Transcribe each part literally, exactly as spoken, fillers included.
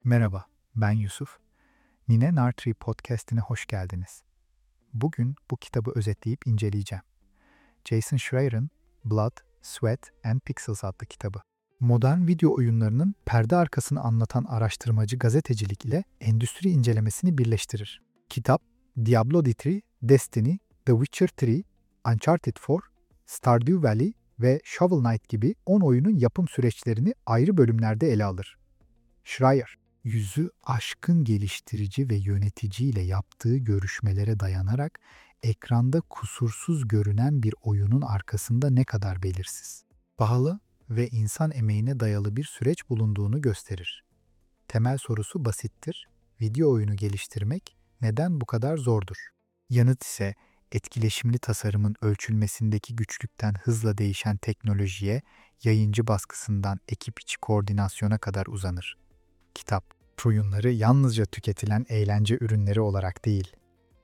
Merhaba, ben Yusuf. Nine Nartree Podcast'ine hoş geldiniz. Bugün bu kitabı özetleyip inceleyeceğim. Jason Schreier'ın Blood, Sweat and Pixels adlı kitabı. Modern video oyunlarının perde arkasını anlatan araştırmacı gazetecilik ile endüstri incelemesini birleştirir. Kitap, Diablo üç, Destiny, The Witcher üç, Uncharted dört, Stardew Valley ve Shovel Knight gibi on oyunun yapım süreçlerini ayrı bölümlerde ele alır. Schreier, yüzü aşkın geliştirici ve yöneticiyle yaptığı görüşmelere dayanarak ekranda kusursuz görünen bir oyunun arkasında ne kadar belirsiz, pahalı ve insan emeğine dayalı bir süreç bulunduğunu gösterir. Temel sorusu basittir. Video oyunu geliştirmek neden bu kadar zordur? Yanıt ise etkileşimli tasarımın ölçülmesindeki güçlükten hızla değişen teknolojiye, yayıncı baskısından ekip içi koordinasyona kadar uzanır. Kitap, oyunları yalnızca tüketilen eğlence ürünleri olarak değil,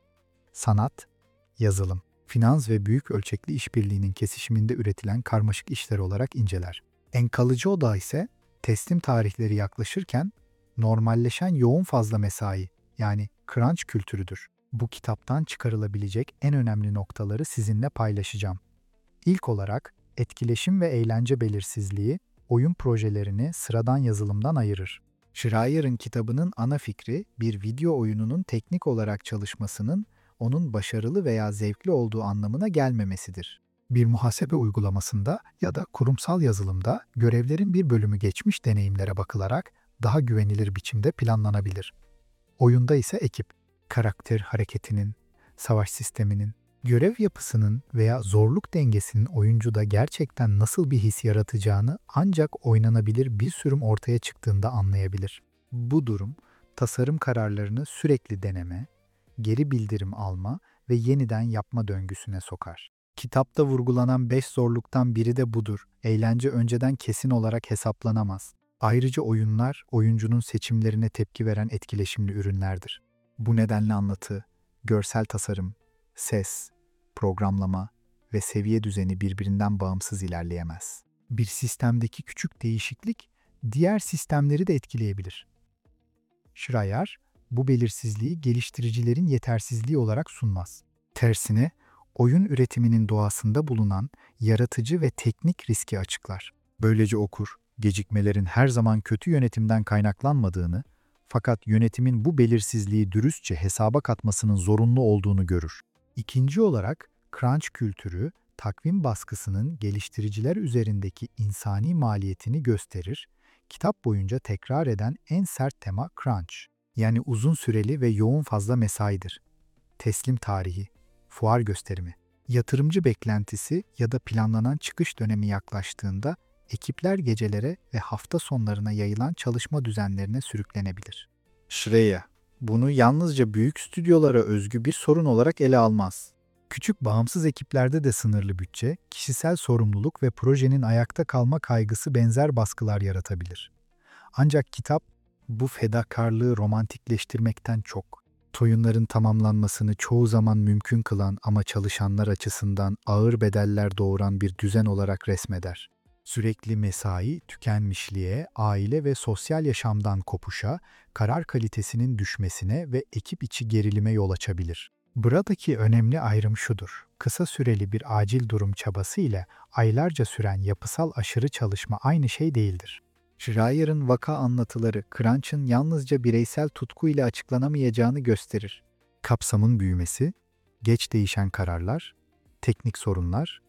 sanat, yazılım, finans ve büyük ölçekli işbirliğinin kesişiminde üretilen karmaşık işler olarak inceler. En kalıcı odağı ise teslim tarihleri yaklaşırken normalleşen yoğun fazla mesai, yani crunch kültürüdür. Bu kitaptan çıkarılabilecek en önemli noktaları sizinle paylaşacağım. İlk olarak etkileşim ve eğlence belirsizliği oyun projelerini sıradan yazılımdan ayırır. Schreier'ın kitabının ana fikri, bir video oyununun teknik olarak çalışmasının onun başarılı veya zevkli olduğu anlamına gelmemesidir. Bir muhasebe uygulamasında ya da kurumsal yazılımda görevlerin bir bölümü geçmiş deneyimlere bakılarak daha güvenilir biçimde planlanabilir. Oyunda ise ekip, karakter hareketinin, savaş sisteminin, görev yapısının veya zorluk dengesinin oyuncuda gerçekten nasıl bir his yaratacağını ancak oynanabilir bir sürüm ortaya çıktığında anlayabilir. Bu durum, tasarım kararlarını sürekli deneme, geri bildirim alma ve yeniden yapma döngüsüne sokar. Kitapta vurgulanan beş zorluktan biri de budur. Eğlence önceden kesin olarak hesaplanamaz. Ayrıca oyunlar, oyuncunun seçimlerine tepki veren etkileşimli ürünlerdir. Bu nedenle anlatı, görsel tasarım, ses, programlama ve seviye düzeni birbirinden bağımsız ilerleyemez. Bir sistemdeki küçük değişiklik diğer sistemleri de etkileyebilir. Schreier, bu belirsizliği geliştiricilerin yetersizliği olarak sunmaz. Tersine, oyun üretiminin doğasında bulunan yaratıcı ve teknik riski açıklar. Böylece okur, gecikmelerin her zaman kötü yönetimden kaynaklanmadığını, fakat yönetimin bu belirsizliği dürüstçe hesaba katmasının zorunlu olduğunu görür. İkinci olarak, crunch kültürü, takvim baskısının geliştiriciler üzerindeki insani maliyetini gösterir. Kitap boyunca tekrar eden en sert tema crunch, yani uzun süreli ve yoğun fazla mesaidir. Teslim tarihi, fuar gösterimi, yatırımcı beklentisi ya da planlanan çıkış dönemi yaklaştığında ekipler gecelere ve hafta sonlarına yayılan çalışma düzenlerine sürüklenebilir. Schreier, bunu yalnızca büyük stüdyolara özgü bir sorun olarak ele almaz. Küçük bağımsız ekiplerde de sınırlı bütçe, kişisel sorumluluk ve projenin ayakta kalma kaygısı benzer baskılar yaratabilir. Ancak kitap, bu fedakarlığı romantikleştirmekten çok, oyunların tamamlanmasını çoğu zaman mümkün kılan ama çalışanlar açısından ağır bedeller doğuran bir düzen olarak resmeder. Sürekli mesai, tükenmişliğe, aile ve sosyal yaşamdan kopuşa, karar kalitesinin düşmesine ve ekip içi gerilime yol açabilir. Buradaki önemli ayrım şudur: kısa süreli bir acil durum çabası ile aylarca süren yapısal aşırı çalışma aynı şey değildir. Schreier'ın vaka anlatıları, crunch'ın yalnızca bireysel tutku ile açıklanamayacağını gösterir. Kapsamın büyümesi, geç değişen kararlar, teknik sorunlar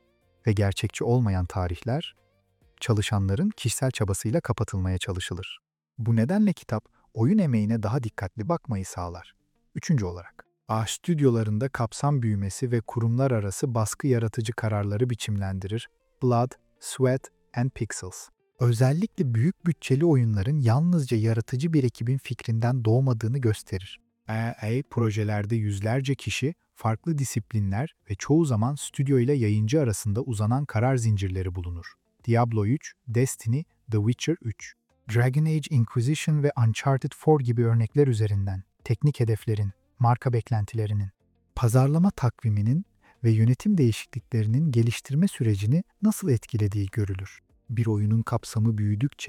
ve gerçekçi olmayan tarihler, çalışanların kişisel çabasıyla kapatılmaya çalışılır. Bu nedenle kitap, oyun emeğine daha dikkatli bakmayı sağlar. Üçüncü olarak, A stüdyolarında kapsam büyümesi ve kurumlar arası baskı yaratıcı kararları biçimlendirir. Blood, Sweat and Pixels. Özellikle büyük bütçeli oyunların yalnızca yaratıcı bir ekibin fikrinden doğmadığını gösterir. E A projelerde yüzlerce kişi, farklı disiplinler ve çoğu zaman stüdyo ile yayıncı arasında uzanan karar zincirleri bulunur. Diablo üç, Destiny, The Witcher üç, Dragon Age Inquisition ve Uncharted dört gibi örnekler üzerinden teknik hedeflerin, marka beklentilerinin, pazarlama takviminin ve yönetim değişikliklerinin geliştirme sürecini nasıl etkilediği görülür. Bir oyunun kapsamı büyüdükçe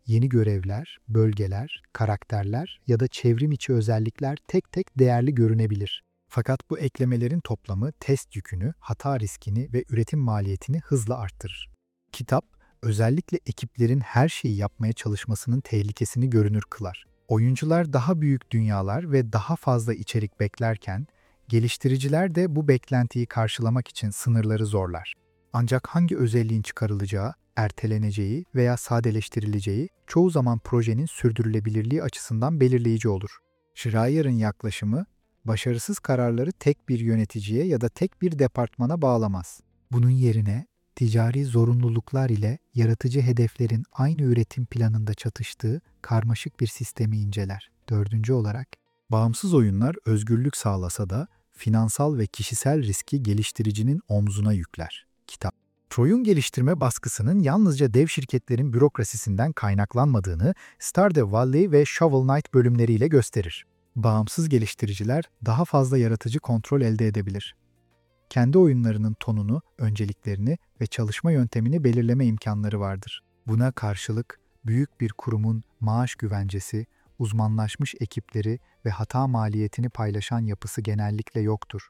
Yeni görevler, bölgeler, karakterler ya da çevrim içi özellikler tek tek değerli görünebilir. Fakat bu eklemelerin toplamı test yükünü, hata riskini ve üretim maliyetini hızla arttırır. Kitap, özellikle ekiplerin her şeyi yapmaya çalışmasının tehlikesini görünür kılar. Oyuncular daha büyük dünyalar ve daha fazla içerik beklerken, geliştiriciler de bu beklentiyi karşılamak için sınırları zorlar. Ancak hangi özelliğin çıkarılacağı, erteleneceği veya sadeleştirileceği çoğu zaman projenin sürdürülebilirliği açısından belirleyici olur. Schreier'ın yaklaşımı, başarısız kararları tek bir yöneticiye ya da tek bir departmana bağlamaz. Bunun yerine ticari zorunluluklar ile yaratıcı hedeflerin aynı üretim planında çatıştığı karmaşık bir sistemi inceler. Dördüncü olarak, bağımsız oyunlar özgürlük sağlasa da finansal ve kişisel riski geliştiricinin omzuna yükler. Kitap, Troy'un geliştirme baskısının yalnızca dev şirketlerin bürokrasisinden kaynaklanmadığını Stardew Valley ve Shovel Knight bölümleriyle gösterir. Bağımsız geliştiriciler daha fazla yaratıcı kontrol elde edebilir. Kendi oyunlarının tonunu, önceliklerini ve çalışma yöntemini belirleme imkanları vardır. Buna karşılık büyük bir kurumun maaş güvencesi, uzmanlaşmış ekipleri ve hata maliyetini paylaşan yapısı genellikle yoktur.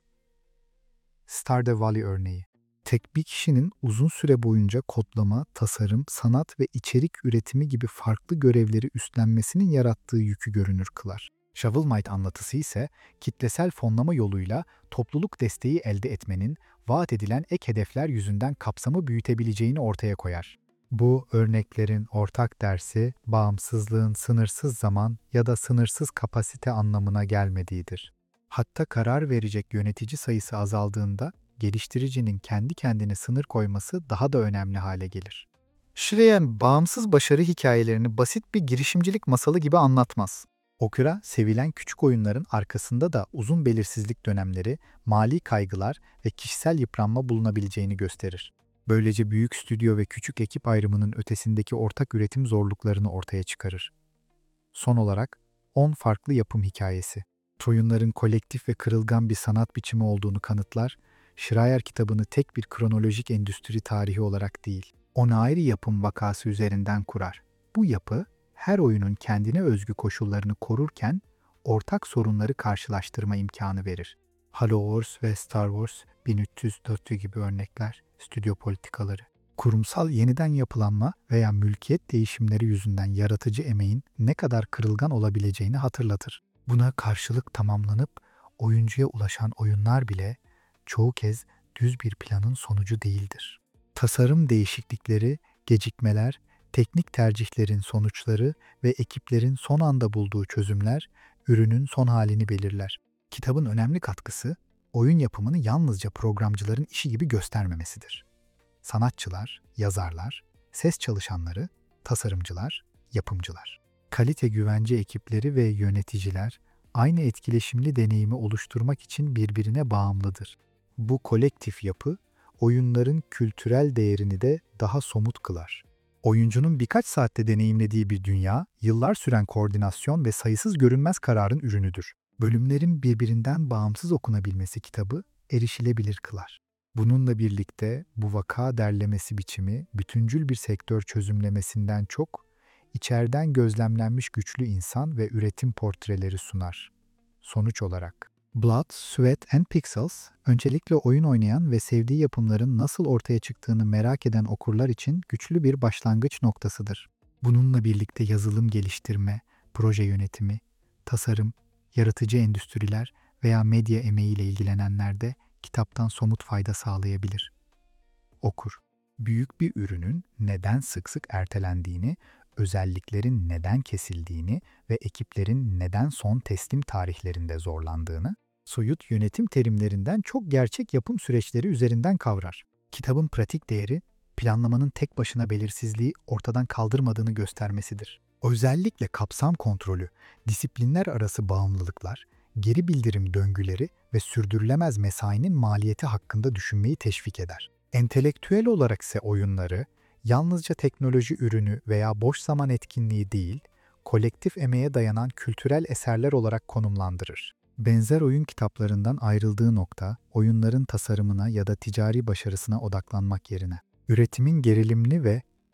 Stardew Valley örneği. Tek bir kişinin uzun süre boyunca kodlama, tasarım, sanat ve içerik üretimi gibi farklı görevleri üstlenmesinin yarattığı yükü görünür kılar. Shovel Knight anlatısı ise kitlesel fonlama yoluyla topluluk desteği elde etmenin vaat edilen ek hedefler yüzünden kapsamı büyütebileceğini ortaya koyar. Bu örneklerin ortak dersi bağımsızlığın sınırsız zaman ya da sınırsız kapasite anlamına gelmediğidir. Hatta karar verecek yönetici sayısı azaldığında geliştiricinin kendi kendine sınır koyması daha da önemli hale gelir. Schreier bağımsız başarı hikayelerini basit bir girişimcilik masalı gibi anlatmaz. Okura, sevilen küçük oyunların arkasında da uzun belirsizlik dönemleri, mali kaygılar ve kişisel yıpranma bulunabileceğini gösterir. Böylece büyük stüdyo ve küçük ekip ayrımının ötesindeki ortak üretim zorluklarını ortaya çıkarır. Son olarak, on farklı yapım hikayesi. Oyunların kolektif ve kırılgan bir sanat biçimi olduğunu kanıtlar, Schreier kitabını tek bir kronolojik endüstri tarihi olarak değil, on ayrı yapım vakası üzerinden kurar. Bu yapı, her oyunun kendine özgü koşullarını korurken ortak sorunları karşılaştırma imkanı verir. Halo Wars ve Star Wars bin üç yüz dört gibi örnekler, stüdyo politikaları. Kurumsal yeniden yapılanma veya mülkiyet değişimleri yüzünden yaratıcı emeğin ne kadar kırılgan olabileceğini hatırlatır. Buna karşılık tamamlanıp oyuncuya ulaşan oyunlar bile çoğu kez düz bir planın sonucu değildir. Tasarım değişiklikleri, gecikmeler, teknik tercihlerin sonuçları ve ekiplerin son anda bulduğu çözümler ürünün son halini belirler. Kitabın önemli katkısı, oyun yapımını yalnızca programcıların işi gibi göstermemesidir. Sanatçılar, yazarlar, ses çalışanları, tasarımcılar, yapımcılar, kalite güvence ekipleri ve yöneticiler aynı etkileşimli deneyimi oluşturmak için birbirine bağımlıdır. Bu kolektif yapı, oyunların kültürel değerini de daha somut kılar. Oyuncunun birkaç saatte deneyimlediği bir dünya, yıllar süren koordinasyon ve sayısız görünmez kararın ürünüdür. Bölümlerin birbirinden bağımsız okunabilmesi kitabı erişilebilir kılar. Bununla birlikte bu vaka derlemesi biçimi bütüncül bir sektör çözümlemesinden çok, içeriden gözlemlenmiş güçlü insan ve üretim portreleri sunar. Sonuç olarak, Blood, Sweat and Pixels, öncelikle oyun oynayan ve sevdiği yapımların nasıl ortaya çıktığını merak eden okurlar için güçlü bir başlangıç noktasıdır. Bununla birlikte yazılım geliştirme, proje yönetimi, tasarım, yaratıcı endüstriler veya medya emeğiyle ilgilenenler de kitaptan somut fayda sağlayabilir. Okur, büyük bir ürünün neden sık sık ertelendiğini, özelliklerin neden kesildiğini ve ekiplerin neden son teslim tarihlerinde zorlandığını, soyut yönetim terimlerinden çok gerçek yapım süreçleri üzerinden kavrar. Kitabın pratik değeri, planlamanın tek başına belirsizliği ortadan kaldırmadığını göstermesidir. Özellikle kapsam kontrolü, disiplinler arası bağımlılıklar, geri bildirim döngüleri ve sürdürülemez mesainin maliyeti hakkında düşünmeyi teşvik eder. Entelektüel olarak ise oyunları, yalnızca teknoloji ürünü veya boş zaman etkinliği değil, kolektif emeğe dayanan kültürel eserler olarak konumlandırır. Benzer oyun kitaplarından ayrıldığı nokta, oyunların tasarımına ya da ticari başarısına odaklanmak yerine, üretimin gerilimli ve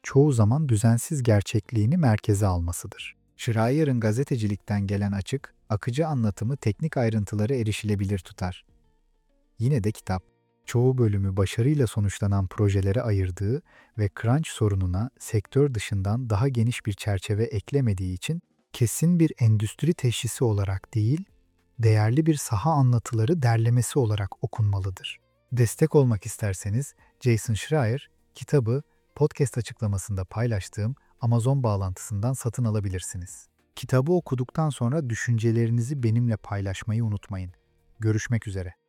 çoğu zaman düzensiz gerçekliğini merkeze almasıdır. Schreier'ın gazetecilikten gelen açık, akıcı anlatımı teknik ayrıntıları erişilebilir tutar. Yine de kitap, çoğu bölümü başarıyla sonuçlanan projelere ayırdığı ve crunch sorununa sektör dışından daha geniş bir çerçeve eklemediği için kesin bir endüstri teşhisi olarak değil, değerli bir saha anlatıları derlemesi olarak okunmalıdır. Destek olmak isterseniz Jason Schreier kitabı podcast açıklamasında paylaştığım Amazon bağlantısından satın alabilirsiniz. Kitabı okuduktan sonra düşüncelerinizi benimle paylaşmayı unutmayın. Görüşmek üzere.